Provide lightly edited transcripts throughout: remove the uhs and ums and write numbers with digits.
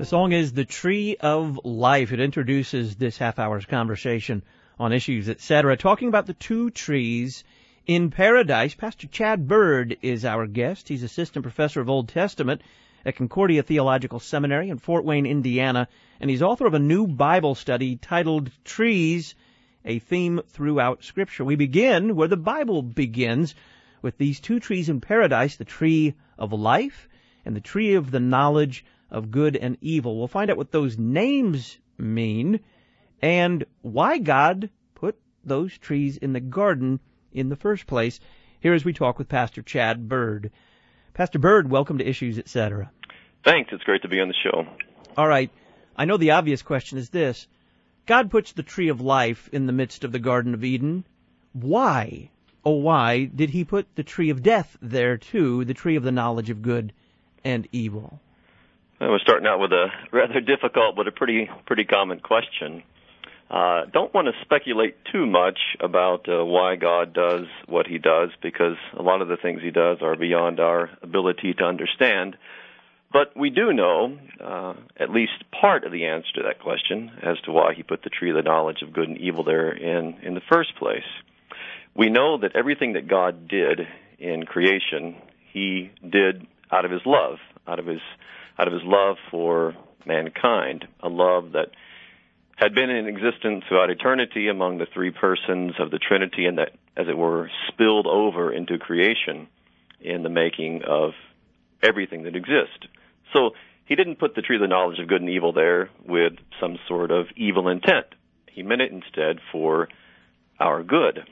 The song is The Tree of Life. It introduces this half-hour's conversation on Issues, etc., talking about the two trees in paradise. Pastor Chad Bird is our guest. He's assistant professor of Old Testament at Concordia Theological Seminary in Fort Wayne, Indiana, and he's author of a new Bible study titled Trees, a Theme Throughout Scripture. We begin where the Bible begins, with these two trees in paradise, the tree of life and the tree of the knowledge of good and evil. We'll find out what those names mean and why God put those trees in the garden in the first place. Here as we talk with Pastor Chad Bird. Pastor Bird, welcome to Issues, etc. Thanks. It's great to be on the show. All right. I know the obvious question is this. God puts the tree of life in the midst of the Garden of Eden. Why, oh why, did he put the tree of death there too, the tree of the knowledge of good and evil? Well, we're starting out with a rather difficult but a pretty common question. Don't want to speculate too much about why God does what he does, because a lot of the things he does are beyond our ability to understand. But we do know at least part of the answer to that question as to why he put the tree of the knowledge of good and evil there in the first place. We know that everything that God did in creation, he did out of his love, out of his love for mankind, a love that had been in existence throughout eternity among the three persons of the Trinity, and that, as it were, spilled over into creation in the making of everything that exists. So he didn't put the tree of the knowledge of good and evil there with some sort of evil intent. He meant it instead for our good.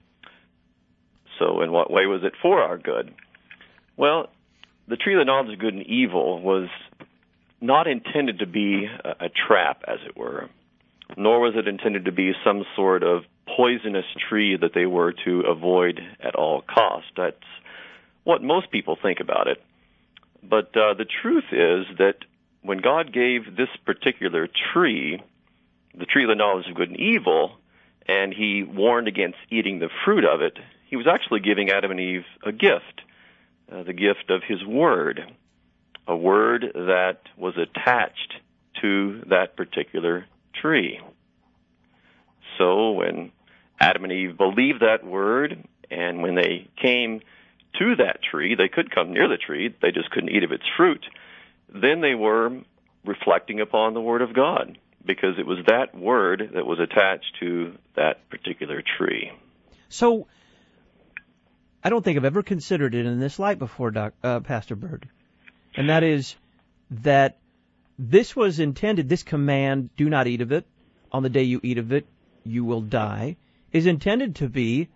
So in what way was it for our good? Well, the tree of the knowledge of good and evil was not intended to be a trap, as it were, nor was it intended to be some sort of poisonous tree that they were to avoid at all costs. That's what most people think about it. But the truth is that when God gave this particular tree, the tree of the knowledge of good and evil, and he warned against eating the fruit of it, he was actually giving Adam and Eve a gift, the gift of his word, a word that was attached to that particular tree. So when Adam and Eve believed that word, and when they came to that tree, they could come near the tree, they just couldn't eat of its fruit, then they were reflecting upon the word of God, because it was that word that was attached to that particular tree. So, I don't think I've ever considered it in this light before, Pastor Bird. And that is that this was intended, this command, do not eat of it, on the day you eat of it, you will die, is intended to be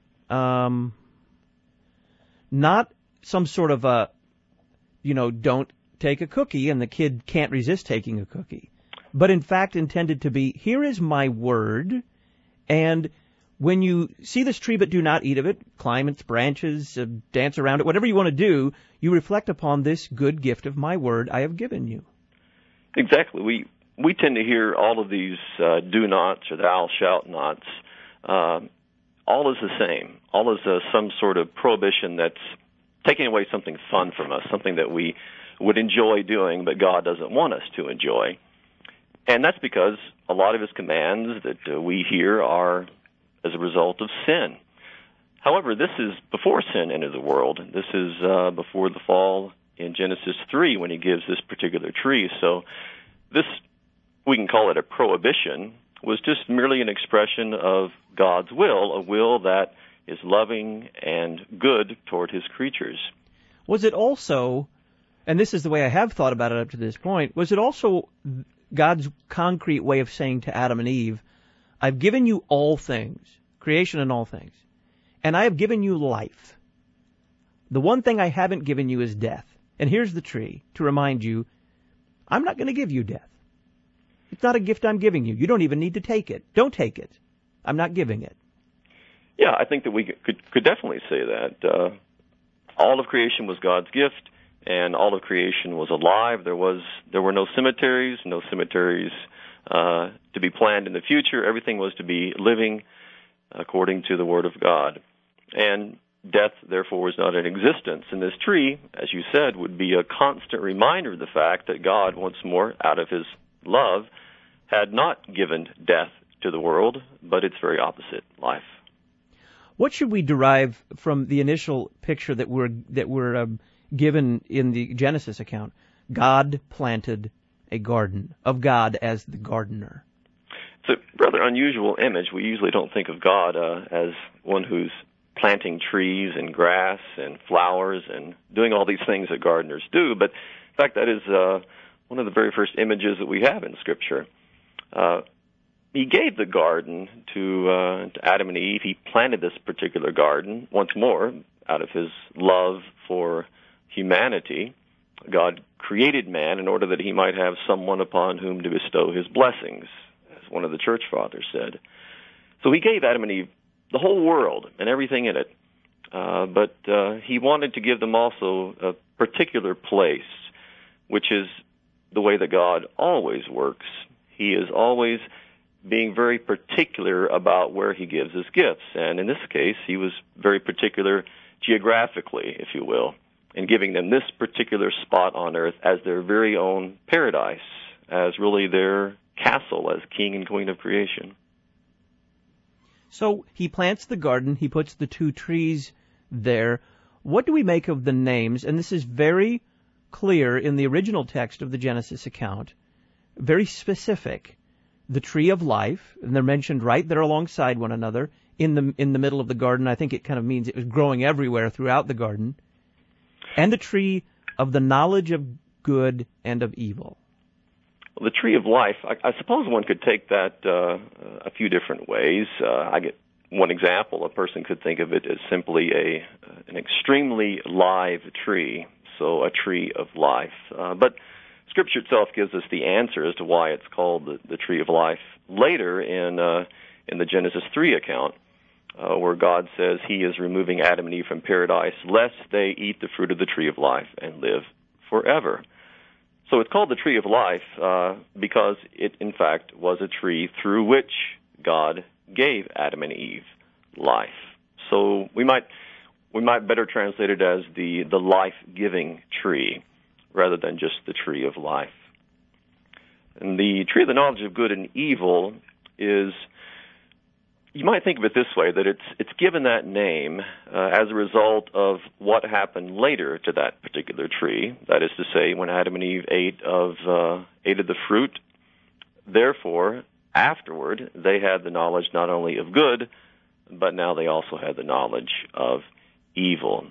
not some sort of a, don't take a cookie and the kid can't resist taking a cookie, but in fact intended to be, here is my word, and when you see this tree but do not eat of it, climb its branches, dance around it, whatever you want to do, you reflect upon this good gift of my word I have given you. Exactly. We tend to hear all of these do nots or thou shalt nots. All is the same. All is some sort of prohibition that's taking away something fun from us, something that we would enjoy doing, but God doesn't want us to enjoy. And that's because a lot of his commands that we hear are as a result of sin. However, this is before sin entered the world. This is before the fall in Genesis 3 when he gives this particular tree. So this, we can call it a prohibition, was just merely an expression of God's will, a will that is loving and good toward his creatures. Was it also, and this is the way I have thought about it up to this point, was it also God's concrete way of saying to Adam and Eve, I've given you all things, creation and all things, and I have given you life. The one thing I haven't given you is death. And here's the tree to remind you, I'm not going to give you death. It's not a gift I'm giving you. You don't even need to take it. Don't take it. I'm not giving it. Yeah, I think that we could definitely say that. All of creation was God's gift, and all of creation was alive. There were no cemeteries to be planned in the future. Everything was to be living according to the Word of God. And death, therefore, was not in existence. And this tree, as you said, would be a constant reminder of the fact that God, once more, out of his love, had not given death to the world, but its very opposite, life. What should we derive from the initial picture that we're given in the Genesis account? God planted a garden, of God as the gardener. It's a rather unusual image. We usually don't think of God as one who's planting trees and grass and flowers and doing all these things that gardeners do. But in fact, that is one of the very first images that we have in Scripture. He gave the garden to Adam and Eve. He planted this particular garden, once more, out of his love for humanity. God created man in order that he might have someone upon whom to bestow his blessings, as one of the church fathers said. So he gave Adam and Eve the whole world and everything in it. But he wanted to give them also a particular place, which is the way that God always works. He is always being very particular about where he gives his gifts. And in this case, he was very particular geographically, if you will, in giving them this particular spot on earth as their very own paradise, as really their castle as king and queen of creation. So he plants the garden, he puts the two trees there. What do we make of the names? And this is very clear in the original text of the Genesis account, very specific. The tree of life, and they're mentioned right there alongside one another in the middle of the garden. I think it kind of means it was growing everywhere throughout the garden. And the tree of the knowledge of good and of evil. Well, the tree of life, I suppose one could take that a few different ways. I get one example. A person could think of it as simply an extremely live tree, so a tree of life. But Scripture itself gives us the answer as to why it's called the tree of life later in the Genesis 3 account, where God says he is removing Adam and Eve from paradise lest they eat the fruit of the tree of life and live forever. So it's called the tree of life because it, in fact, was a tree through which God gave Adam and Eve life. So we might better translate it as the life-giving tree, rather than just the tree of life. And the tree of the knowledge of good and evil is, you might think of it this way, that it's given that name as a result of what happened later to that particular tree. That is to say, when Adam and Eve ate of the fruit, therefore, afterward, they had the knowledge not only of good, but now they also had the knowledge of evil.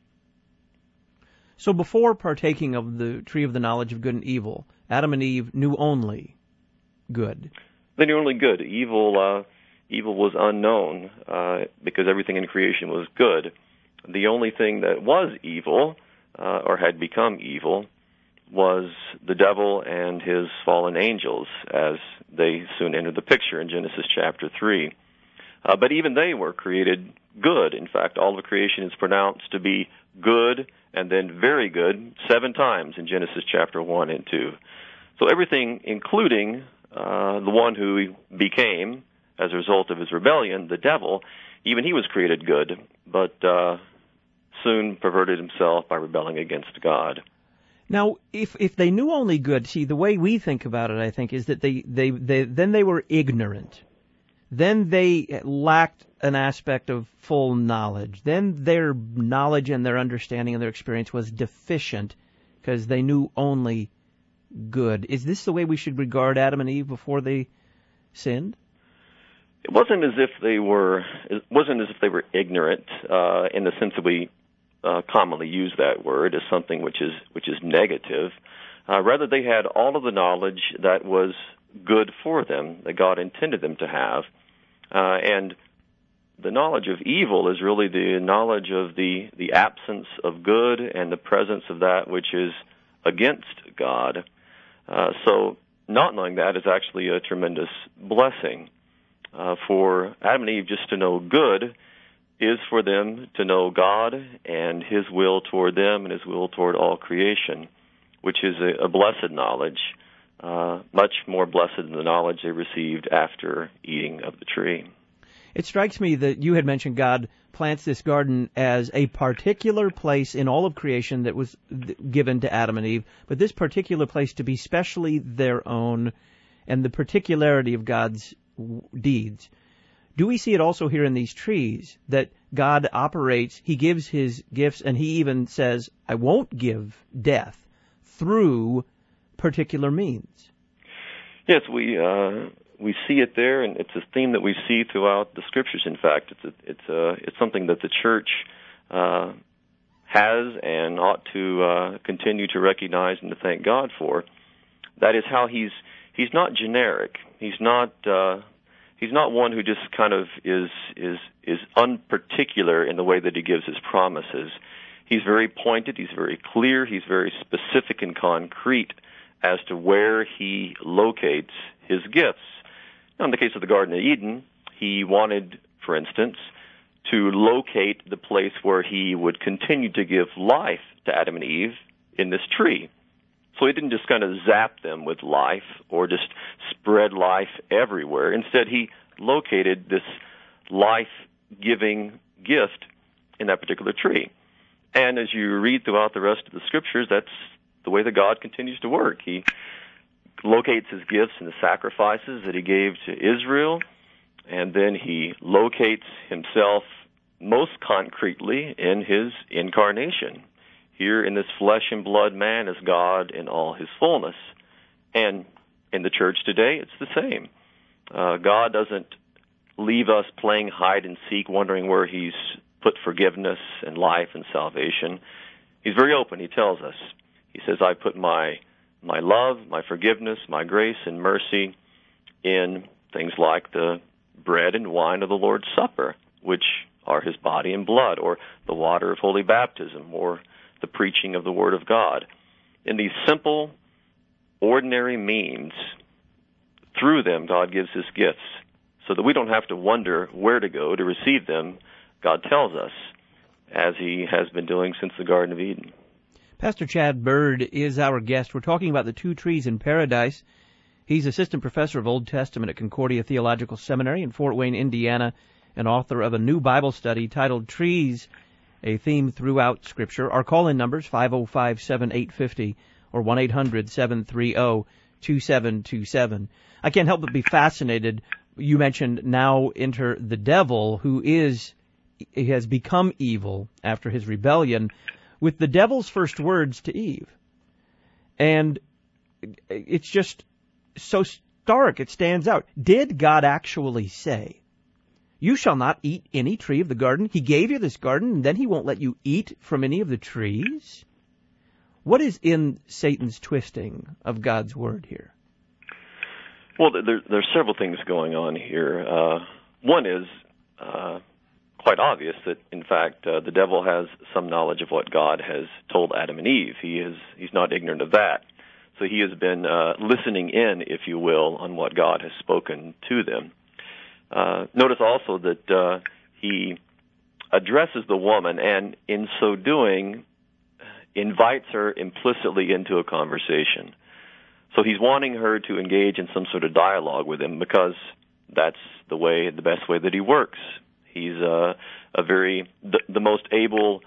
So before partaking of the tree of the knowledge of good and evil, Adam and Eve knew only good. They knew only good. Evil was unknown because everything in creation was good. The only thing that was evil or had become evil was the devil and his fallen angels, as they soon entered the picture in Genesis chapter 3. But even they were created good. In fact, all of creation is pronounced to be good and then very good 7 times in Genesis chapter 1 and 2. So everything, including the one who he became as a result of his rebellion, the devil, even he was created good, but soon perverted himself by rebelling against God. Now, if they knew only good, see, the way we think about it, I think, is that they were ignorant. Then they lacked an aspect of full knowledge. Then their knowledge and their understanding and their experience was deficient because they knew only good. Is this the way we should regard Adam and Eve before they sinned? It wasn't as if they were ignorant in the sense that we commonly use that word as something which is negative. Rather, they had all of the knowledge that was good for them, that God intended them to have. And the knowledge of evil is really the knowledge of the absence of good and the presence of that which is against God. So not knowing that is actually a tremendous blessing. For Adam and Eve just to know good is for them to know God and his will toward them and his will toward all creation, which is a blessed knowledge, much more blessed than the knowledge they received after eating of the tree. It strikes me that you had mentioned God plants this garden as a particular place in all of creation that was given to Adam and Eve, but this particular place to be specially their own, and the particularity of God's deeds. Do we see it also here in these trees, that God operates, He gives His gifts, and He even says, I won't give death through particular means? Yes, we see it there, and it's a theme that we see throughout the Scriptures. In fact, it's something that the church has and ought to continue to recognize and to thank God for. That is how He's not generic. He's not one who just kind of is unparticular in the way that He gives His promises. He's very pointed. He's very clear. He's very specific and concrete as to where He locates His gifts. Now, in the case of the Garden of Eden, He wanted, for instance, to locate the place where He would continue to give life to Adam and Eve in this tree. So He didn't just kind of zap them with life or just spread life everywhere. Instead, He located this life-giving gift in that particular tree. And as you read throughout the rest of the Scriptures, that's the way that God continues to work. He locates His gifts in the sacrifices that He gave to Israel, and then He locates Himself most concretely in His incarnation. Here in this flesh and blood man is God in all His fullness. And in the church today, it's the same. God doesn't leave us playing hide and seek, wondering where He's put forgiveness and life and salvation. He's very open. He tells us. He says, I put my love, my forgiveness, my grace and mercy in things like the bread and wine of the Lord's Supper, which are His body and blood, or the water of holy baptism, or the preaching of the Word of God. In these simple, ordinary means, through them, God gives His gifts, so that we don't have to wonder where to go to receive them. God tells us, as He has been doing since the Garden of Eden. Pastor Chad Bird is our guest. We're talking about the two trees in paradise. He's assistant professor of Old Testament at Concordia Theological Seminary in Fort Wayne, Indiana, and author of a new Bible study titled Trees, a Theme Throughout Scripture. Our call-in numbers, 505-7850 or 1-800-730-2727. I can't help but be fascinated. You mentioned now enter the devil, who has become evil after his rebellion, with the devil's first words to Eve. And it's just so stark, it stands out. Did God actually say, you shall not eat any tree of the garden? He gave you this garden, and then He won't let you eat from any of the trees? What is in Satan's twisting of God's word here? Well, there's several things going on here. One is quite obvious that, in fact, the devil has some knowledge of what God has told Adam and Eve. He's not ignorant of that. So he has been listening in, if you will, on what God has spoken to them. Notice also that he addresses the woman, and in so doing, invites her implicitly into a conversation. So he's wanting her to engage in some sort of dialogue with him, because that's the best way that he works. He's the most able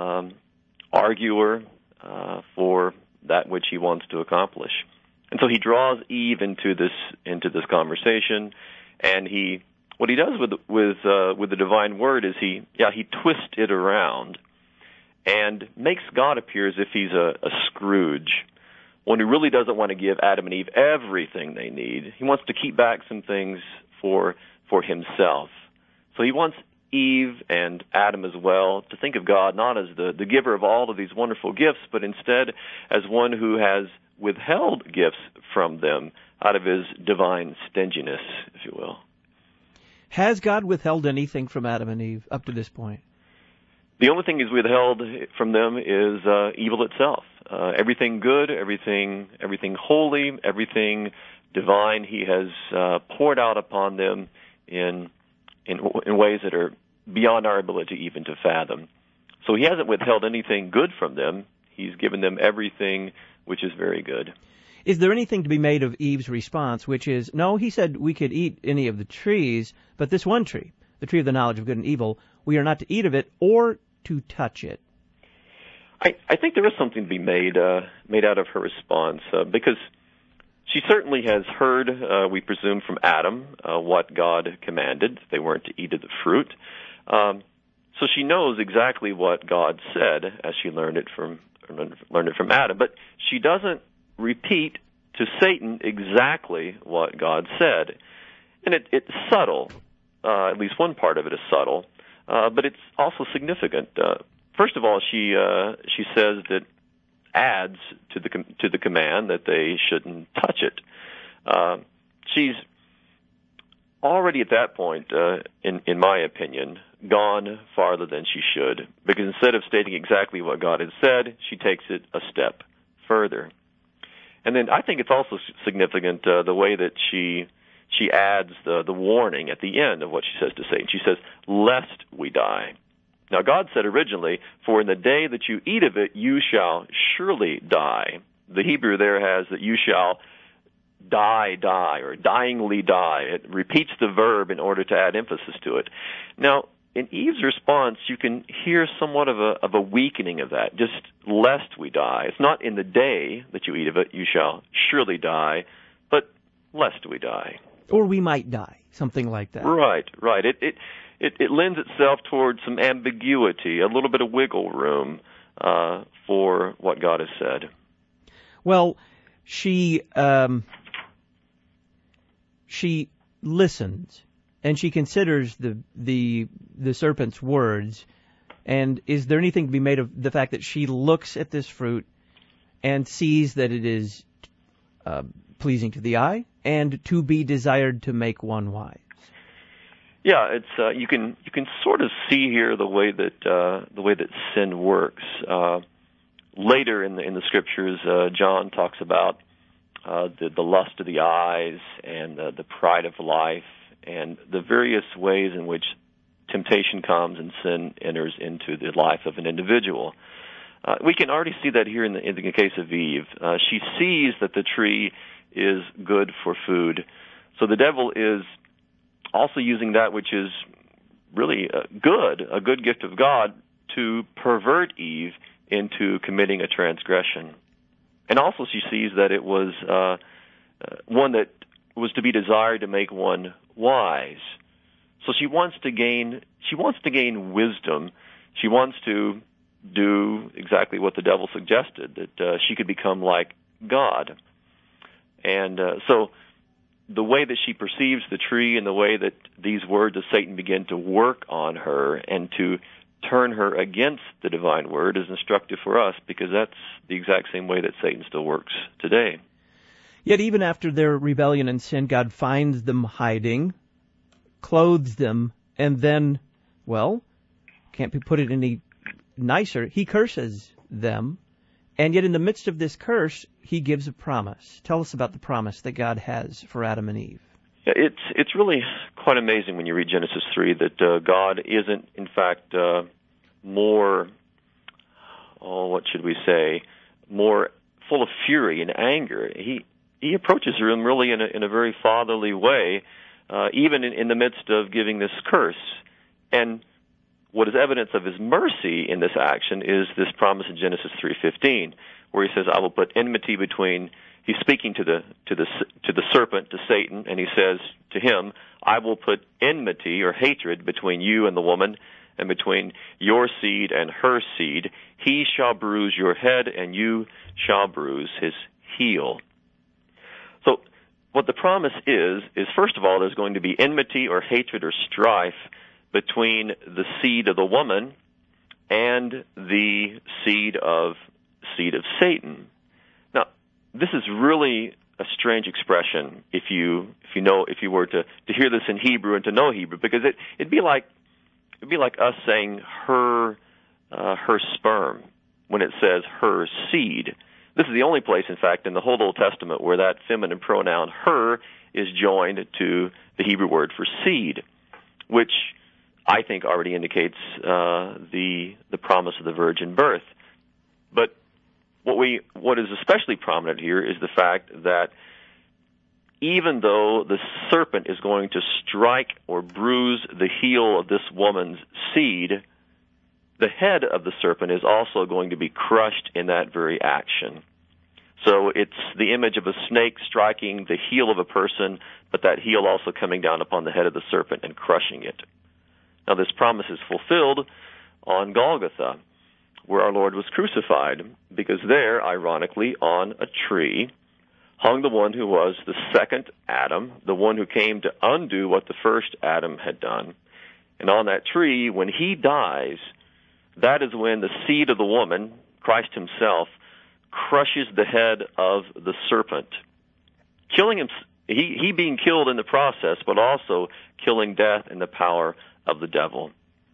arguer for that which he wants to accomplish, and so he draws Eve into this conversation, and what he does with the divine word is he twists it around and makes God appear as if He's a Scrooge, one who really doesn't want to give Adam and Eve everything they need. He wants to keep back some things for Himself. So He wants Eve and Adam as well to think of God not as the giver of all of these wonderful gifts, but instead as one who has withheld gifts from them out of His divine stinginess, if you will. Has God withheld anything from Adam and Eve up to this point? The only thing He's withheld from them is evil itself. Everything good, everything holy, everything divine, He has poured out upon them in ways that are beyond our ability even to fathom. So He hasn't withheld anything good from them. He's given them everything which is very good. Is there anything to be made of Eve's response, which is, no, He said we could eat any of the trees, but this one tree, the tree of the knowledge of good and evil, we are not to eat of it or to touch it. I think there is something to be made out of her response, because she certainly has heard, we presume from Adam, what God commanded. They weren't to eat of the fruit. So she knows exactly what God said as she learned it from Adam. But she doesn't repeat to Satan exactly what God said. And it's subtle. At least one part of it is subtle. But it's also significant. First of all, she says that adds to the command that they shouldn't touch it. She's already at that point, in my opinion, gone farther than she should, because instead of stating exactly what God had said, she takes it a step further. And then I think it's also significant the way that she adds the warning at the end of what she says to Satan. She says, "Lest we die." Now, God said originally, "For in the day that you eat of it, you shall surely die." The Hebrew there has that you shall die, or dyingly die. It repeats the verb in order to add emphasis to it. Now, in Eve's response, you can hear somewhat of a weakening of that, just lest we die. It's not in the day that you eat of it, you shall surely die, but lest we die. Or we might die, something like that. Right. It lends itself towards some ambiguity, a little bit of wiggle room for what God has said. Well, she listens, and she considers the serpent's words. And is there anything to be made of the fact that she looks at this fruit and sees that it is pleasing to the eye and to be desired to make one wise? Yeah, it's you can sort of see here the way that sin works. Later in the scriptures, John talks about the lust of the eyes and the pride of life and the various ways in which temptation comes and sin enters into the life of an individual. We can already see that here in the case of Eve. She sees that the tree is good for food, so the devil is also using that which is really a good gift of God, to pervert Eve into committing a transgression. And also she sees that it was one that was to be desired to make one wise. So she wants to gain wisdom. She wants to do exactly what the devil suggested, that she could become like God. And so the way that she perceives the tree and the way that these words of Satan begin to work on her and to turn her against the divine word is instructive for us, because that's the exact same way that Satan still works today. Yet even after their rebellion and sin, God finds them hiding, clothes them, and then, well, can't be put it any nicer, he curses them. And yet in the midst of this curse, he gives a promise. Tell us about the promise that God has for Adam and Eve. It's really quite amazing when you read Genesis 3 that God isn't, in fact, more full of fury and anger. He approaches them really in a very fatherly way, even in the midst of giving this curse. And what is evidence of his mercy in this action is this promise in Genesis 3:15, where he says, "I will put enmity between." He's speaking to the serpent, to Satan, and he says to him, "I will put enmity or hatred between you and the woman, and between your seed and her seed. He shall bruise your head, and you shall bruise his heel." So what the promise is first of all, there's going to be enmity or hatred or strife between the seed of the woman and the seed of Satan. Now, this is really a strange expression if you were to hear this in Hebrew and to know Hebrew, because it'd be like us saying her sperm when it says her seed. This is the only place, in fact, in the whole Old Testament where that feminine pronoun her is joined to the Hebrew word for seed, which I think already indicates the promise of the virgin birth. But what is especially prominent here is the fact that even though the serpent is going to strike or bruise the heel of this woman's seed, the head of the serpent is also going to be crushed in that very action. So it's the image of a snake striking the heel of a person, but that heel also coming down upon the head of the serpent and crushing it. Now this promise is fulfilled on Golgotha, where our Lord was crucified, because there, ironically, on a tree, hung the one who was the second Adam, the one who came to undo what the first Adam had done. And on that tree, when he dies, that is when the seed of the woman, Christ himself, crushes the head of the serpent, killing him, he being killed in the process, but also killing death and the power of the devil.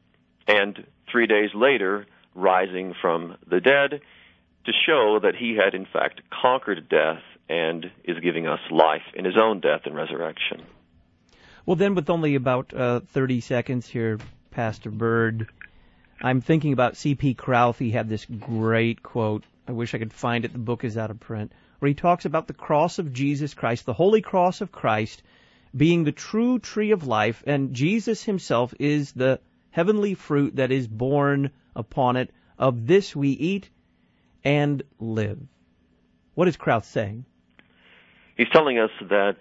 And 3 days later, rising from the dead to show that he had in fact conquered death and is giving us life in his own death and resurrection. Well, then, with only about 30 seconds here, Pastor Bird, I'm thinking about C.P. Krauth. He had this great quote. I wish I could find it. The book is out of print, where he talks about the cross of Jesus Christ, the holy cross of Christ, being the true tree of life, and Jesus himself is the heavenly fruit that is borne upon it. Of this we eat and live. What is Krauth saying? He's telling us that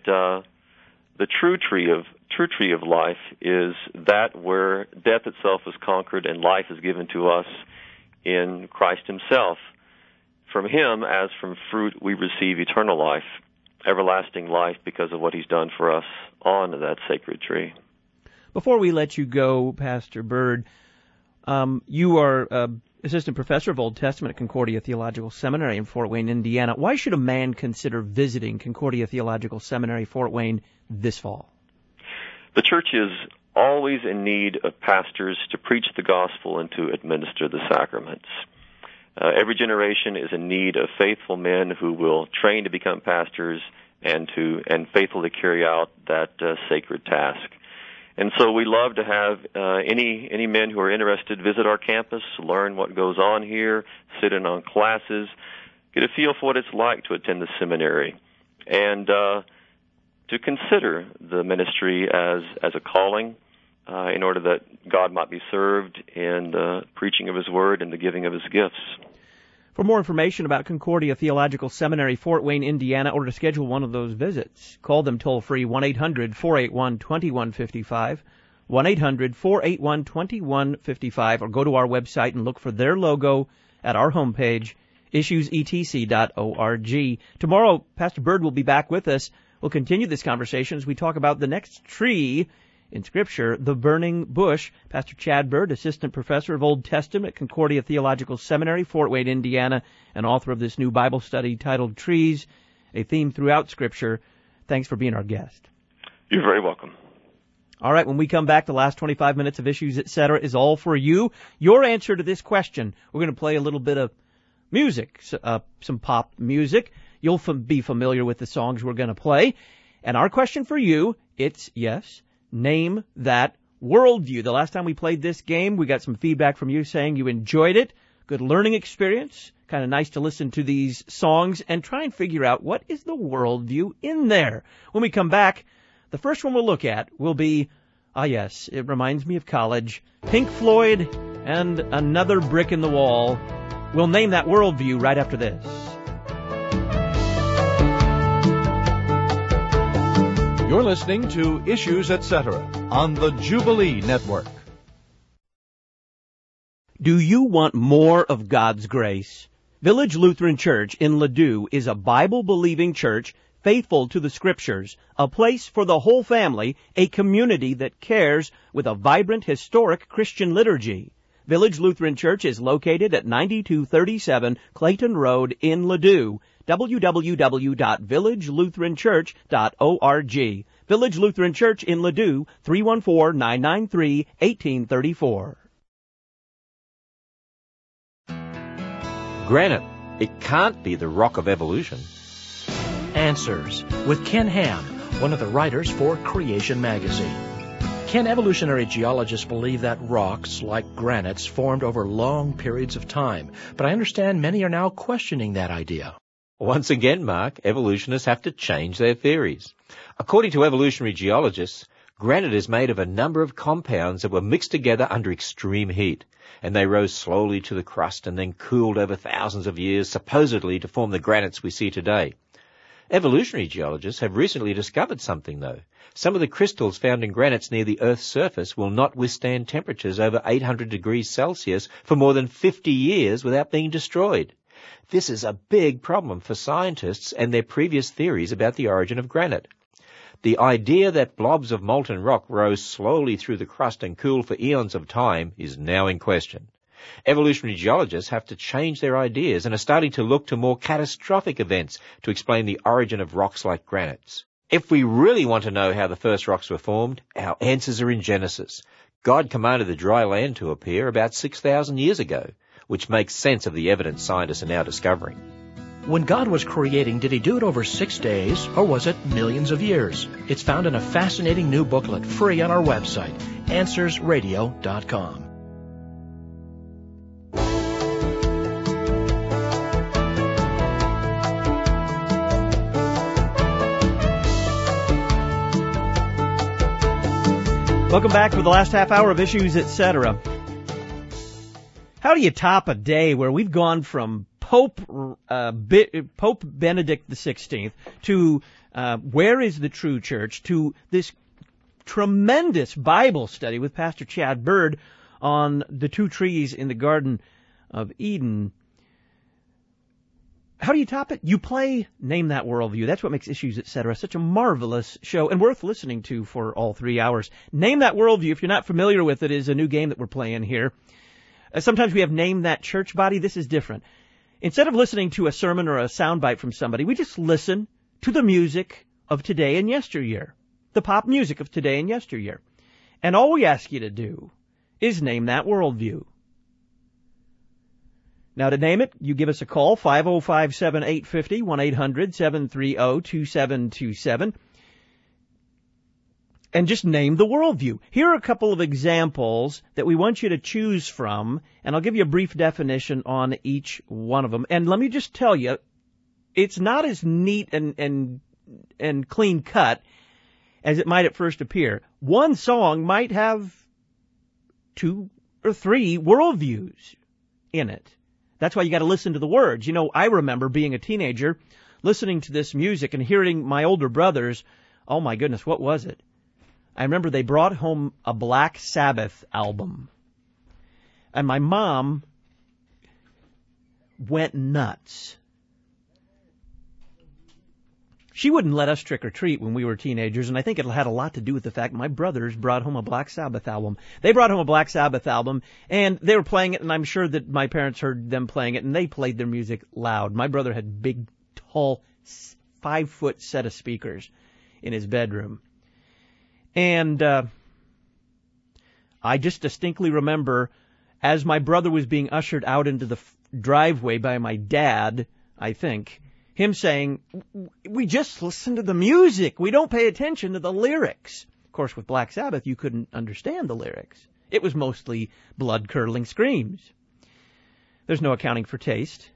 the true tree of life is that where death itself is conquered and life is given to us in Christ himself. From him, as from fruit, we receive eternal life, everlasting life, because of what he's done for us on that sacred tree. Before we let you go, Pastor Bird, you are assistant professor of Old Testament at Concordia Theological Seminary in Fort Wayne, Indiana. Why should a man consider visiting Concordia Theological Seminary, Fort Wayne, this fall? The church is always in need of pastors to preach the gospel and to administer the sacraments. Every generation is in need of faithful men who will train to become pastors and faithfully carry out that sacred task. And so we love to have any men who are interested visit our campus, learn what goes on here, sit in on classes, get a feel for what it's like to attend the seminary, and to consider the ministry as a calling in order that God might be served in the preaching of his word and the giving of his gifts. For more information about Concordia Theological Seminary, Fort Wayne, Indiana, or to schedule one of those visits, call them toll-free 1-800-481-2155, 1-800-481-2155, or go to our website and look for their logo at our homepage, issuesetc.org. Tomorrow, Pastor Bird will be back with us. We'll continue this conversation as we talk about the next tree in Scripture, the burning bush. Pastor Chad Bird, assistant professor of Old Testament at Concordia Theological Seminary, Fort Wayne, Indiana, and author of this new Bible study titled Trees, a Theme Throughout Scripture. Thanks for being our guest. You're very welcome. All right, when we come back, the last 25 minutes of Issues, Etc. is all for you. Your answer to this question. We're going to play a little bit of music, some pop music. You'll be familiar with the songs we're going to play. And our question for you, it's yes, name that worldview. The last time we played this game, we got some feedback from you saying you enjoyed it. Good learning experience. Kind of nice to listen to these songs and try and figure out what is the worldview in there. When we come back, the first one we'll look at will be, yes, it reminds me of college, Pink Floyd and Another Brick in the Wall. We'll name that worldview right after this. You're listening to Issues, Etc. on the Jubilee Network. Do you want more of God's grace? Village Lutheran Church in Ladue is a Bible-believing church faithful to the Scriptures, a place for the whole family, a community that cares with a vibrant, historic Christian liturgy. Village Lutheran Church is located at 9237 Clayton Road in Ladue. www.villagelutheranchurch.org. Village Lutheran Church in Ladue, 314-993-1834. Granite, it can't be the rock of evolution. Answers with Ken Ham, one of the writers for Creation Magazine. Can evolutionary geologists believe that rocks, like granites, formed over long periods of time? But I understand many are now questioning that idea. Once again, Mark, evolutionists have to change their theories. According to evolutionary geologists, granite is made of a number of compounds that were mixed together under extreme heat, and they rose slowly to the crust and then cooled over thousands of years, supposedly to form the granites we see today. Evolutionary geologists have recently discovered something, though. Some of the crystals found in granites near the Earth's surface will not withstand temperatures over 800 degrees Celsius for more than 50 years without being destroyed. This is a big problem for scientists and their previous theories about the origin of granite. The idea that blobs of molten rock rose slowly through the crust and cooled for eons of time is now in question. Evolutionary geologists have to change their ideas and are starting to look to more catastrophic events to explain the origin of rocks like granites. If we really want to know how the first rocks were formed, our answers are in Genesis. God commanded the dry land to appear about 6,000 years ago, which makes sense of the evidence scientists are now discovering. When God was creating, did he do it over 6 days, or was it millions of years? It's found in a fascinating new booklet, free on our website, AnswersRadio.com. Welcome back for the last half hour of Issues, Etc. How do you top a day where we've gone from Pope Benedict XVI to Where is the True Church to this tremendous Bible study with Pastor Chad Bird on the two trees in the Garden of Eden? How do you top it? You play Name That Worldview. That's what makes Issues, Etc. such a marvelous show and worth listening to for all 3 hours. Name That Worldview, if you're not familiar with it, is a new game that we're playing here. Sometimes we have Name That Church Body. This is different. Instead of listening to a sermon or a soundbite from somebody, we just listen to the music of today and yesteryear, the pop music of today and yesteryear. And all we ask you to do is name that worldview. Now, to name it, you give us a call, 505-7850, 1-800-730-2727, and just name the worldview. Here are a couple of examples that we want you to choose from, and I'll give you a brief definition on each one of them. And let me just tell you, it's not as neat and clean cut as it might at first appear. One song might have 2 or 3 worldviews in it. That's why you got to listen to the words. You know, I remember being a teenager, listening to this music and hearing my older brothers. Oh my goodness, what was it? I remember they brought home a Black Sabbath album. And my mom went nuts. She wouldn't let us trick or treat when we were teenagers, and I think it had a lot to do with the fact my brothers brought home a Black Sabbath album. They brought home a Black Sabbath album, and they were playing it, and I'm sure that my parents heard them playing it, and they played their music loud. My brother had big, tall, 5-foot set of speakers in his bedroom. And I just distinctly remember, as my brother was being ushered out into the driveway by my dad, I think, him saying, we just listen to the music. We don't pay attention to the lyrics. Of course, with Black Sabbath, you couldn't understand the lyrics. It was mostly blood-curdling screams. There's no accounting for taste.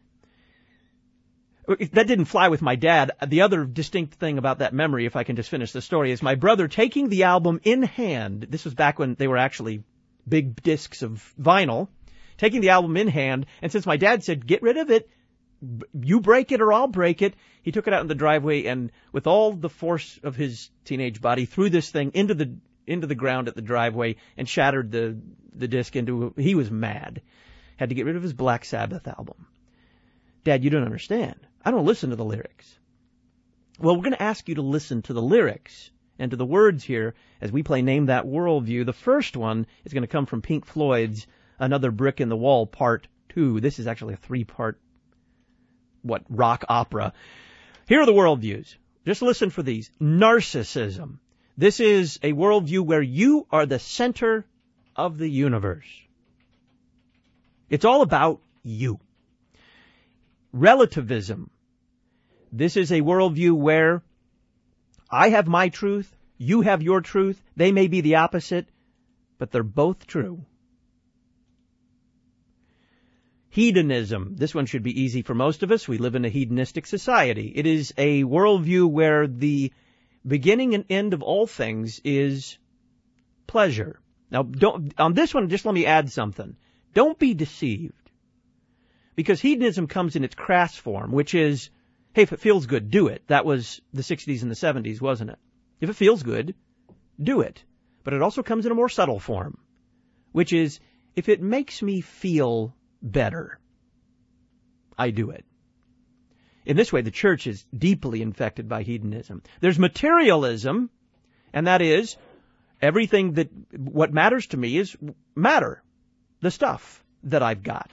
That didn't fly with my dad. The other distinct thing about that memory, if I can just finish the story, is my brother taking the album in hand. This was back when they were actually big discs of vinyl. Taking the album in hand, and since my dad said, get rid of it, you break it or I'll break it, he took it out in the driveway and with all the force of his teenage body threw this thing into the ground at the driveway and shattered the disc into. He was mad. Had to get rid of his Black Sabbath album. Dad, you don't understand. I don't listen to the lyrics. Well, we're going to ask you to listen to the lyrics and to the words here as we play Name That Worldview. The first one is going to come from Pink Floyd's Another Brick in the Wall, Part 2. This is actually a 3-part rock opera. Here are the worldviews. Just listen for these. Narcissism. This is a worldview where you are the center of the universe. It's all about you. Relativism. This is a worldview where I have my truth, you have your truth, they may be the opposite, but they're both true. Hedonism. This one should be easy for most of us. We live in a hedonistic society. It is a worldview where the beginning and end of all things is pleasure. Now, on this one, just let me add something. Don't be deceived. Because hedonism comes in its crass form, which is, hey, if it feels good, do it. That was the 60s and the 70s, wasn't it? If it feels good, do it. But it also comes in a more subtle form, which is, if it makes me feel better, I do it. In this way, the church is deeply infected by hedonism. There's materialism, and that is, what matters to me is matter, the stuff that I've got.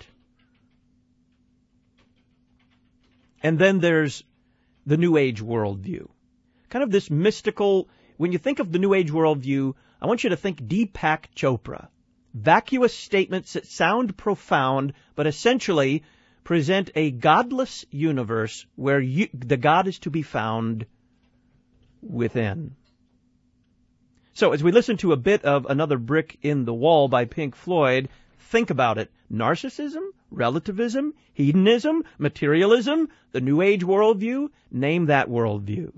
And then there's the New Age worldview. Kind of this mystical, when you think of the New Age worldview, I want you to think Deepak Chopra. Vacuous statements that sound profound, but essentially present a godless universe where the God is to be found within. So as we listen to a bit of Another Brick in the Wall by Pink Floyd, think about it. Narcissism, relativism, hedonism, materialism, the New Age worldview, name that worldview.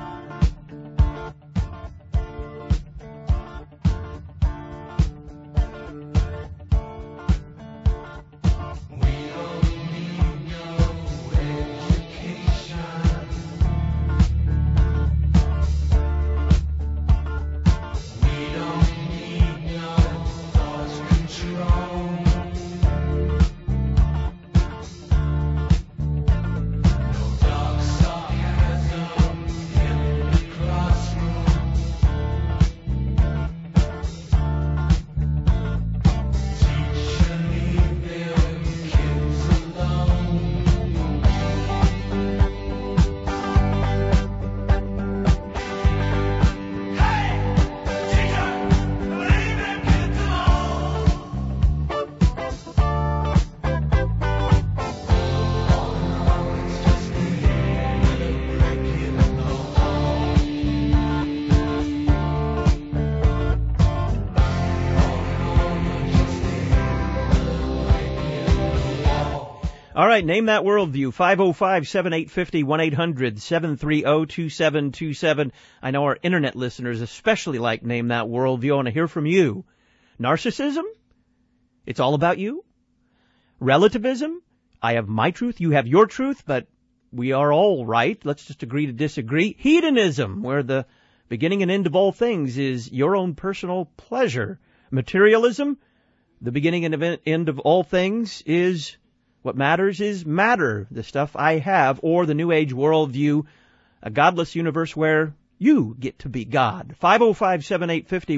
All right, name that worldview. 505-7850, 1-800-730-2727. I know our internet listeners especially like Name That Worldview. I want to hear from you. Narcissism? It's all about you? Relativism? I have my truth, you have your truth, but we are all right. Let's just agree to disagree. Hedonism, where the beginning and end of all things is your own personal pleasure. Materialism? The beginning and end of all things is what matters is matter, the stuff I have, or the New Age worldview, a godless universe where you get to be God. 505-7850,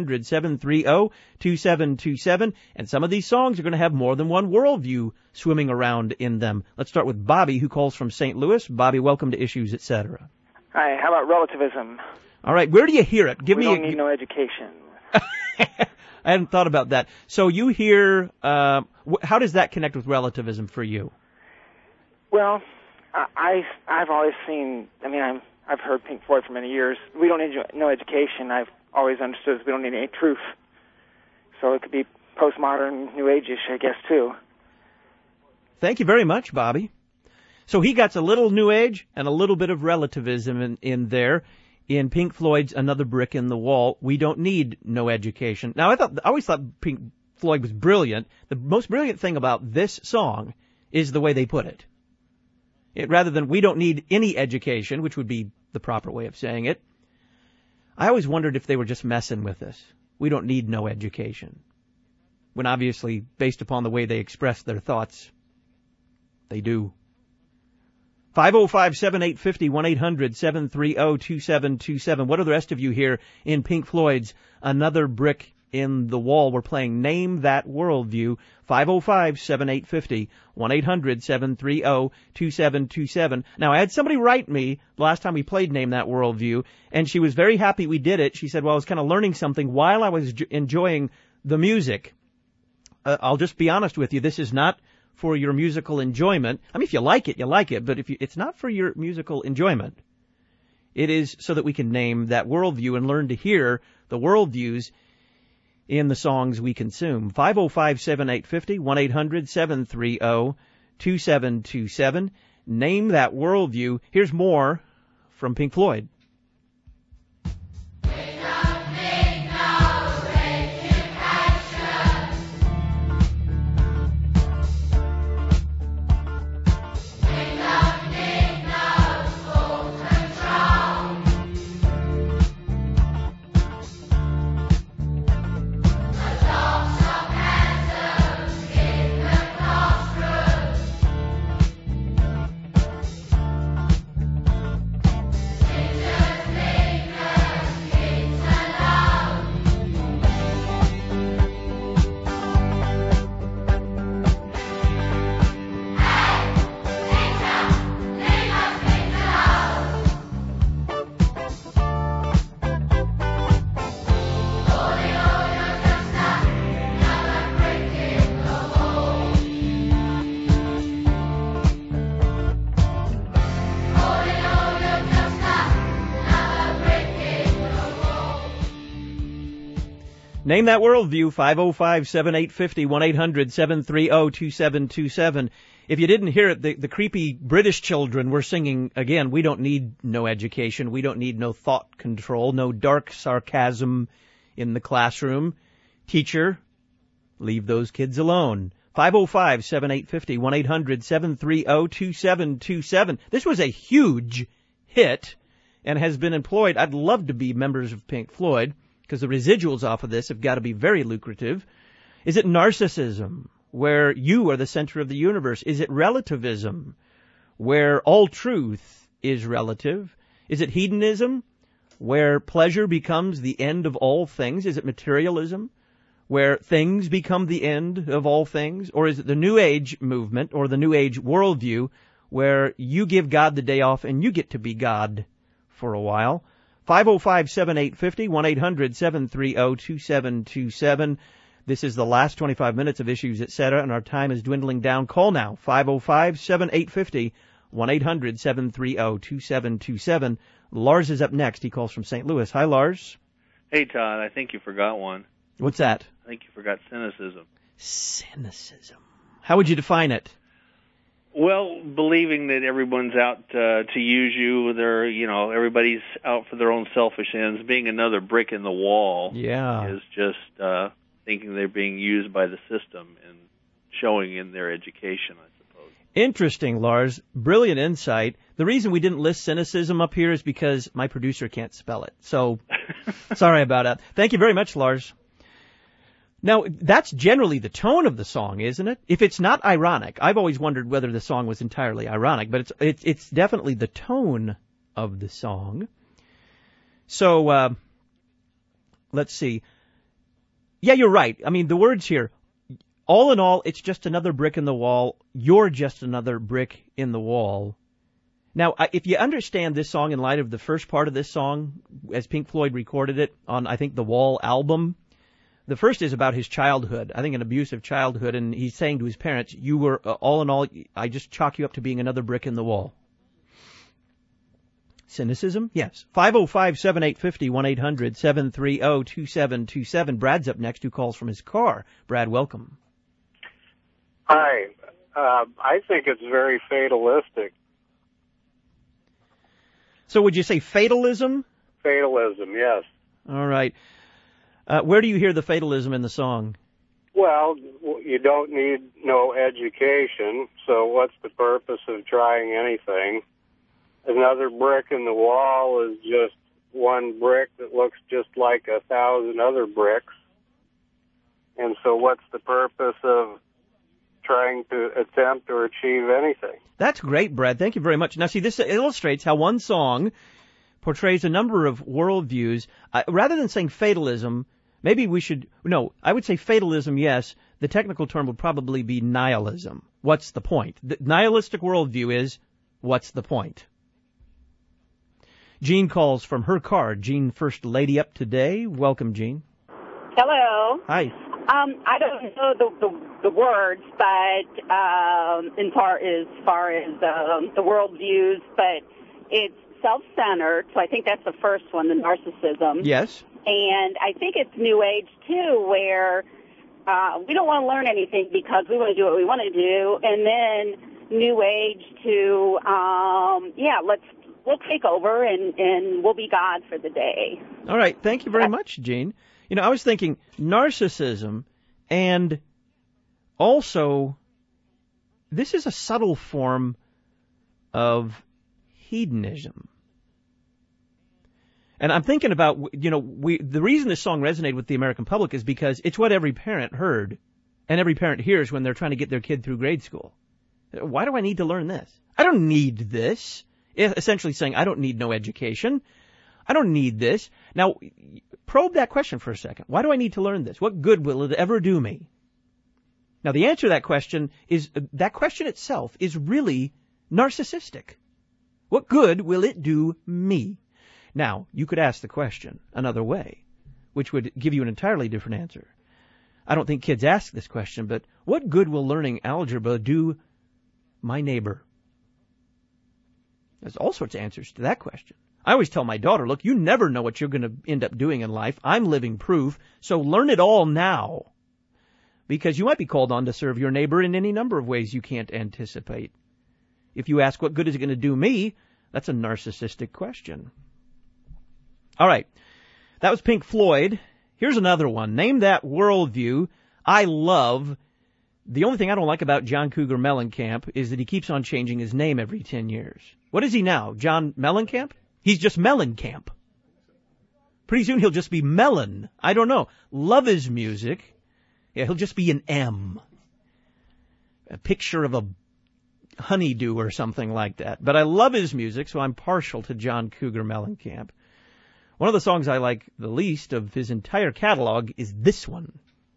1-800-730-2727. And some of these songs are going to have more than one worldview swimming around in them. Let's start with Bobby, who calls from St. Louis. Bobby, welcome to Issues, Etc. Hi, how about relativism? All right, where do you hear it? We don't need no education. I hadn't thought about that. So you hear, how does that connect with relativism for you? Well, I've always seen, I've heard Pink Floyd for many years. We don't need no education. I've always understood we don't need any truth. So it could be postmodern, New Age-ish, I guess, too. Thank you very much, Bobby. So he got a little New Age and a little bit of relativism in there. In Pink Floyd's Another Brick in the Wall, we don't need no education. Now, I always thought Pink Floyd was brilliant. The most brilliant thing about this song is the way they put it. Rather than we don't need any education, which would be the proper way of saying it, I always wondered if they were just messing with us. We don't need no education. When obviously, based upon the way they express their thoughts, they do. 505-7850, 1-800-730-2727. What are the rest of you here in Pink Floyd's Another Brick in the Wall? We're playing Name That Worldview. 505-7850, 1-800-730-2727. Now, I had somebody write me last time we played Name That Worldview, and she was very happy we did it. She said, well, I was kind of learning something while I was enjoying the music. I'll just be honest with you. This is not for your musical enjoyment. If you like it, you like it, but it's not for your musical enjoyment. It is so that we can name that worldview and learn to hear the worldviews in the songs we consume. 505-7850, 1-800-730-2727. Name that worldview. Here's more from Pink Floyd. Name that worldview, 505-7850, 1-800-730-2727. If you didn't hear it, the creepy British children were singing, again, we don't need no education, we don't need no thought control, no dark sarcasm in the classroom. Teacher, leave those kids alone. 505-7850, 1-800-730-2727. This was a huge hit and has been employed. I'd love to be members of Pink Floyd, because the residuals off of this have got to be very lucrative. Is it narcissism, where you are the center of the universe? Is it relativism, where all truth is relative? Is it hedonism, where pleasure becomes the end of all things? Is it materialism, where things become the end of all things? Or is it the New Age movement or the New Age worldview, where you give God the day off and you get to be God for a while? 505-7850, 1-800-730-2727. This is the last 25 minutes of Issues, Etc., and our time is dwindling down. Call now, 505-7850, 1-800-730-2727. Lars is up next. He calls from St. Louis. Hi, Lars. Hey, Todd, I think you forgot one. What's that? I think you forgot cynicism. Cynicism. How would you define it? Well, believing that everyone's out to use you, everybody's out for their own selfish ends. Being another brick in the wall is just thinking they're being used by the system and showing in their education, I suppose. Interesting, Lars. Brilliant insight. The reason we didn't list cynicism up here is because my producer can't spell it. So, sorry about that. Thank you very much, Lars. Now, that's generally the tone of the song, isn't it? If it's not ironic, I've always wondered whether the song was entirely ironic, but it's definitely the tone of the song. So, let's see. Yeah, you're right. I mean, the words here, all in all, it's just another brick in the wall. You're just another brick in the wall. Now, if you understand this song in light of the first part of this song, as Pink Floyd recorded it on, I think, the Wall album, the first is about his childhood, I think an abusive childhood, and he's saying to his parents, you were, all in all, I just chalk you up to being another brick in the wall. Cynicism? Yes. 505-7850, 1-800-730-2727. Brad's up next, who calls from his car. Brad, welcome. Hi. I think it's very fatalistic. So would you say fatalism? Fatalism, yes. All right. Where do you hear the fatalism in the song? Well, you don't need no education, so what's the purpose of trying anything? Another brick in the wall is just one brick that looks just like 1,000 other bricks. And so what's the purpose of trying to attempt or achieve anything? That's great, Brad. Thank you very much. Now, see, this illustrates how one song portrays a number of worldviews. Rather than saying fatalism, maybe we should, no, I would say fatalism, yes. The technical term would probably be nihilism. What's the point? The nihilistic worldview is, what's the point? Jean calls from her car. Jean, first lady up today. Welcome, Jean. Hello. Hi. I don't know the words, but as far as the worldviews, but it's self-centered, so I think that's the first one, the narcissism. Yes. And I think it's New Age, too, where we don't want to learn anything because we want to do what we want to do. And then New Age to, we'll take over and we'll be God for the day. All right. Thank you very much, Jean. You know, I was thinking narcissism, and also this is a subtle form of hedonism. And I'm thinking about, the reason this song resonated with the American public is because it's what every parent heard and every parent hears when they're trying to get their kid through grade school. Why do I need to learn this? I don't need this. Essentially saying, I don't need no education. I don't need this. Now, probe that question for a second. Why do I need to learn this? What good will it ever do me? Now, the answer to that question itself is really narcissistic. What good will it do me? Now, you could ask the question another way, which would give you an entirely different answer. I don't think kids ask this question, but what good will learning algebra do my neighbor? There's all sorts of answers to that question. I always tell my daughter, look, you never know what you're going to end up doing in life. I'm living proof, so learn it all now. Because you might be called on to serve your neighbor in any number of ways you can't anticipate. If you ask, what good is it going to do me? That's a narcissistic question. All right. That was Pink Floyd. Here's another one. Name that worldview I love. The only thing I don't like about John Cougar Mellencamp is that he keeps on changing his name every 10 years. What is he now? John Mellencamp? He's just Mellencamp. Pretty soon he'll just be Mellon. I don't know. Love his music. Yeah, he'll just be an M. A picture of a honeydew or something like that. But I love his music, so I'm partial to John Cougar Mellencamp. One of the songs I like the least of his entire catalog is this one.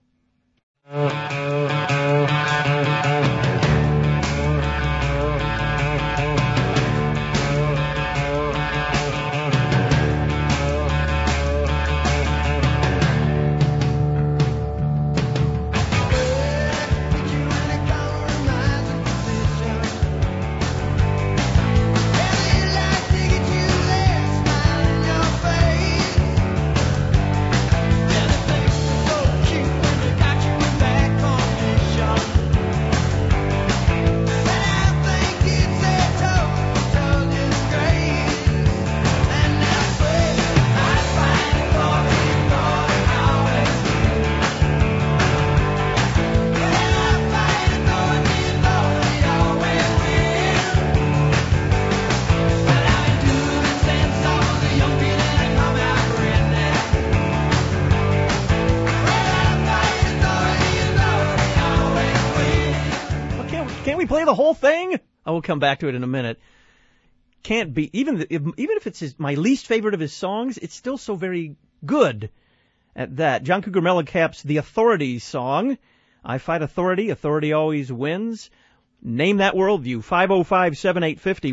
The whole thing? I will come back to it in a minute. Can't be, even if it's my least favorite of his songs, it's still so very good at that. John Cougar Mellencamp's The Authority song. I fight authority. Authority always wins. Name that worldview. 505-7850,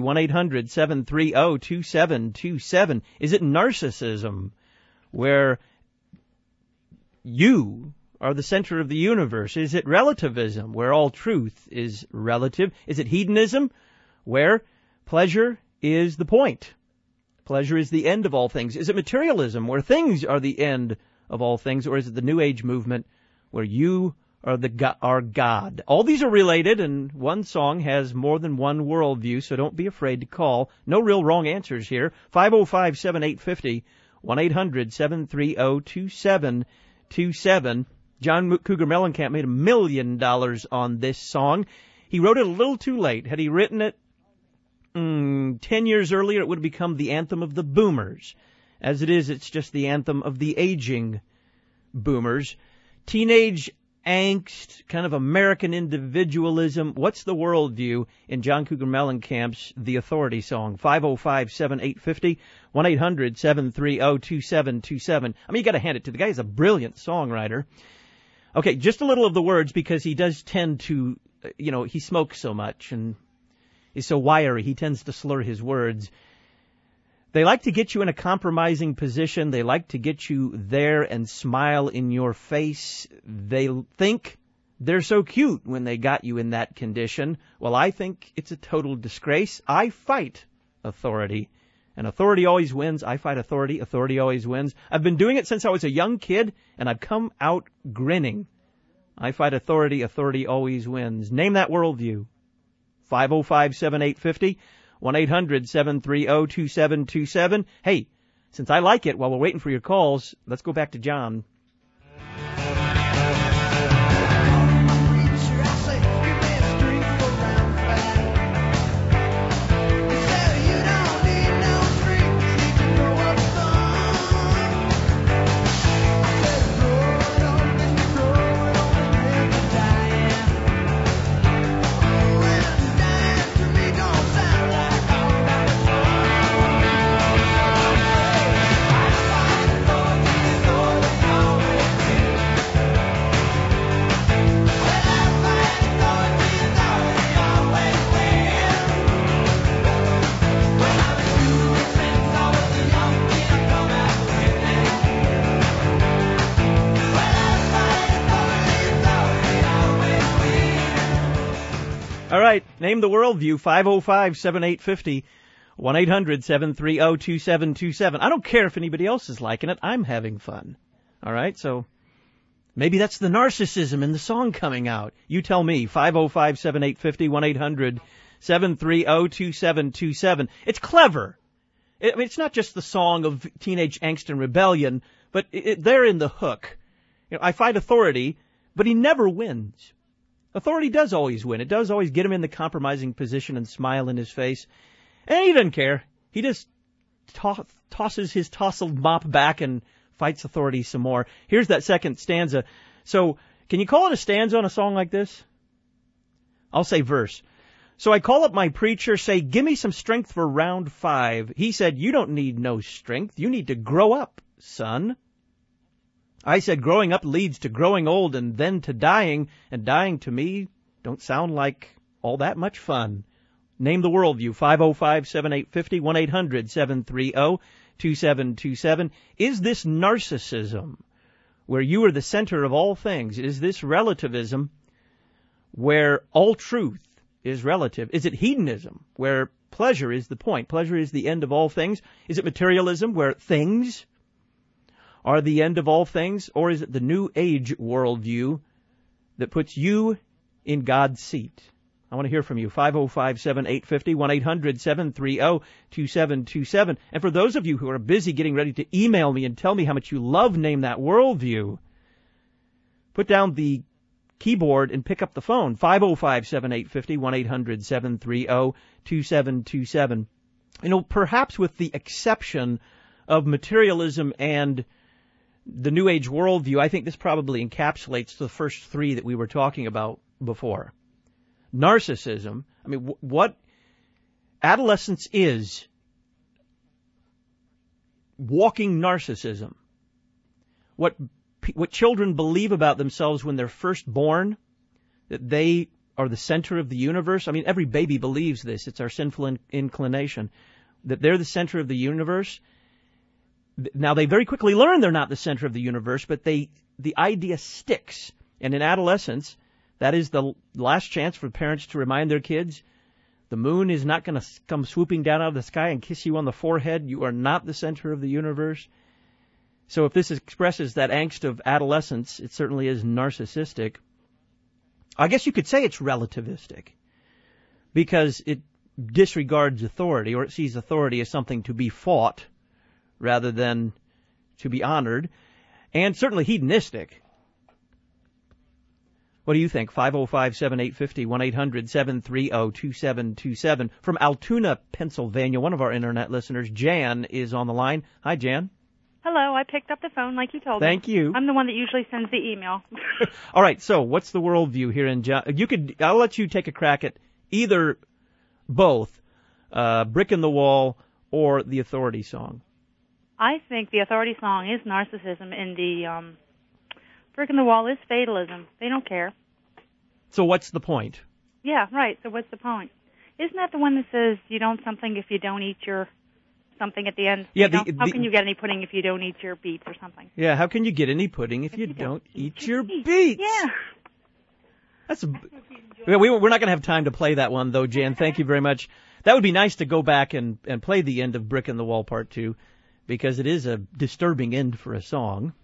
1-800-730-2727. Is it narcissism, where you are the center of the universe? Is it relativism, where all truth is relative? Is it hedonism, where pleasure is the point? Pleasure is the end of all things. Is it materialism, where things are the end of all things? Or is it the New Age movement, where you are are God? All these are related, and one song has more than one worldview, so don't be afraid to call. No real wrong answers here. 505-7850, 1-800-730-2727. John Cougar Mellencamp made $1 million on this song. He wrote it a little too late. Had he written it 10 years earlier, it would have become the anthem of the boomers. As it is, it's just the anthem of the aging boomers. Teenage angst, kind of American individualism. What's the worldview in John Cougar Mellencamp's The Authority song? 505-7850, 1-800-730-2727. I mean, you got to hand it to the guy. He's a brilliant songwriter. Okay, just a little of the words, because he does tend to, he smokes so much and is so wiry, he tends to slur his words. They like to get you in a compromising position. They like to get you there and smile in your face. They think they're so cute when they got you in that condition. Well, I think it's a total disgrace. I fight authority, And authority always wins. I fight authority. Authority always wins. I've been doing it since I was a young kid, and I've come out grinning. I fight authority. Authority always wins. Name that worldview. 505-7850, 1-800-730-2727. Hey, since I like it, while we're waiting for your calls, let's go back to John. All right, name the worldview, 505-7850, 1-800-730-2727. I don't care if anybody else is liking it. I'm having fun. All right, so maybe that's the narcissism in the song coming out. You tell me, 505-7850, 1-800-730-2727. It's clever. I mean, it's not just the song of teenage angst and rebellion, but they're in the hook. You know, I fight authority, but he never wins. Authority does always win. It does always get him in the compromising position and smile in his face. And he doesn't care. He just tosses his tousled mop back and fights authority some more. Here's that second stanza. So, can you call it a stanza on a song like this? I'll say verse. So I call up my preacher, say, give me some strength for round 5. He said, you don't need no strength. You need to grow up, son. I said growing up leads to growing old and then to dying, and dying to me don't sound like all that much fun. Name the worldview, 505-7850, 1-800-730-2727. Is this narcissism, where you are the center of all things? Is this relativism, where all truth is relative? Is it hedonism, where pleasure is the point? Pleasure is the end of all things? Is it materialism, where things are the end of all things? Or is it the New Age worldview that puts you in God's seat? I want to hear from you. 505-7850, 1-800-730-2727. And for those of you who are busy getting ready to email me and tell me how much you love Name That Worldview, put down the keyboard and pick up the phone. 505-7850, 1-800-730-2727. You know, perhaps with the exception of materialism and the New Age worldview, I think this probably encapsulates the first 3 that we were talking about before. Narcissism, I mean, what adolescence is walking narcissism. What children believe about themselves when they're first born, that they are the center of the universe. I mean, every baby believes this. It's our sinful inclination, that they're the center of the universe. Now, they very quickly learn they're not the center of the universe, but the idea sticks. And in adolescence, that is the last chance for parents to remind their kids, the moon is not going to come swooping down out of the sky and kiss you on the forehead. You are not the center of the universe. So if this expresses that angst of adolescence, it certainly is narcissistic. I guess you could say it's relativistic, because it disregards authority, or it sees authority as something to be fought rather than to be honored, and certainly hedonistic. What do you think? 505-7850, 1-800-730-2727. From Altoona, Pennsylvania, one of our internet listeners, Jan, is on the line. Hi, Jan. Hello, I picked up the phone like you told me. Thank you. I'm the one that usually sends the email. All right, so what's the worldview here in John? I'll let you take a crack at either, both, Brick in the Wall or the Authority song. I think the Authority song is narcissism, and the Brick in the Wall is fatalism. They don't care. So what's the point? Yeah, right. So what's the point? Isn't that the one that says you don't something if you don't eat your something at the end? Yeah. How can you get any pudding if you don't eat your beets or something? Yeah, how can you get any pudding if you don't eat your beets? Yeah. We're not going to have time to play that one, though, Jan. Thank you very much. That would be nice to go back and play the end of Brick in the Wall Part 2, because it is a disturbing end for a song.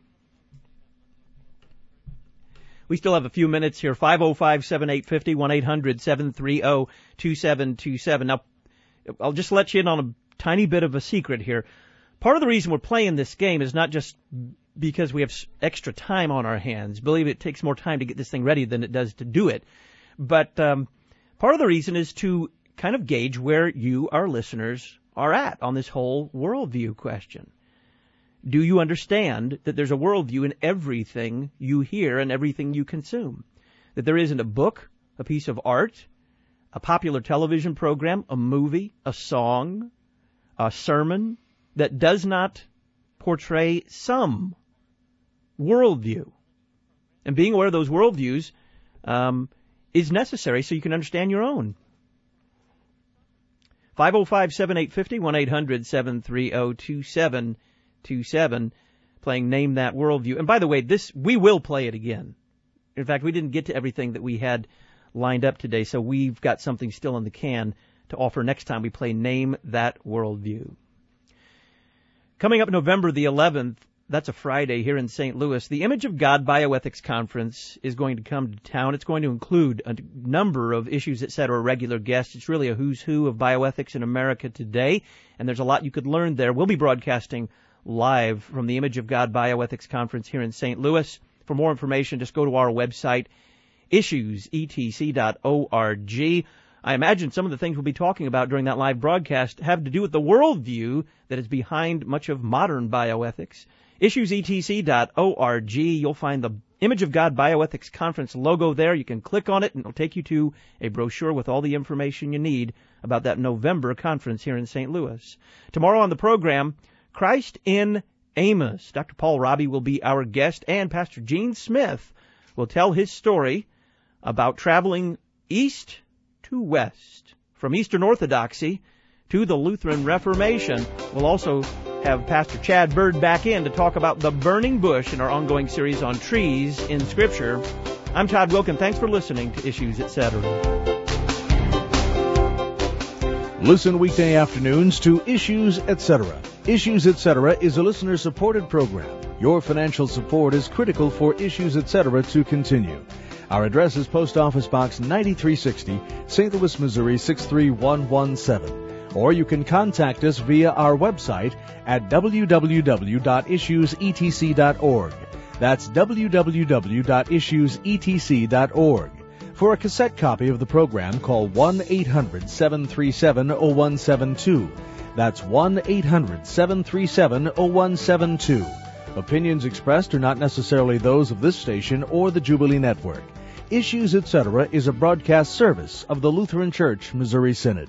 We still have a few minutes here. 505-7850, 1-800-730-2727. Now, I'll just let you in on a tiny bit of a secret here. Part of the reason we're playing this game is not just because we have extra time on our hands. Believe it takes more time to get this thing ready than it does to do it. But part of the reason is to kind of gauge where you, our listeners, are at on this whole worldview question. Do you understand that there's a worldview in everything you hear and everything you consume? That there isn't a book, a piece of art, a popular television program, a movie, a song, a sermon that does not portray some worldview. And being aware of those worldviews is necessary so you can understand your own. 505-7850, 1-800-730-2727, playing Name That Worldview. And by the way, we will play it again. In fact, we didn't get to everything that we had lined up today, so we've got something still in the can to offer next time we play Name That Worldview. Coming up November the 11th, that's a Friday here in St. Louis, the Image of God Bioethics Conference is going to come to town. It's going to include a number of Issues, Etc. regular guests. It's really a who's who of bioethics in America today, and there's a lot you could learn there. We'll be broadcasting live from the Image of God Bioethics Conference here in St. Louis. For more information, just go to our website, issuesetc.org. I imagine some of the things we'll be talking about during that live broadcast have to do with the worldview that is behind much of modern bioethics. Issuesetc.org. You'll find the Image of God Bioethics Conference logo there. You can click on it, and it'll take you to a brochure with all the information you need about that November conference here in St. Louis. Tomorrow on the program, Christ in Amos. Dr. Paul Robbie will be our guest, and Pastor Gene Smith will tell his story about traveling east to west, from Eastern Orthodoxy to the Lutheran Reformation. We'll also have Pastor Chad Bird back in to talk about the burning bush in our ongoing series on trees in Scripture. I'm Todd Wilkin. Thanks for listening to Issues, Etc. Listen weekday afternoons to Issues, Etc. Issues, Etc. is a listener-supported program. Your financial support is critical for Issues, Etc. to continue. Our address is Post Office Box 9360, St. Louis, Missouri 63117. Or you can contact us via our website at www.issuesetc.org. That's www.issuesetc.org. For a cassette copy of the program, call 1-800-737-0172. That's 1-800-737-0172. Opinions expressed are not necessarily those of this station or the Jubilee Network. Issues, Etc. is a broadcast service of the Lutheran Church Missouri Synod.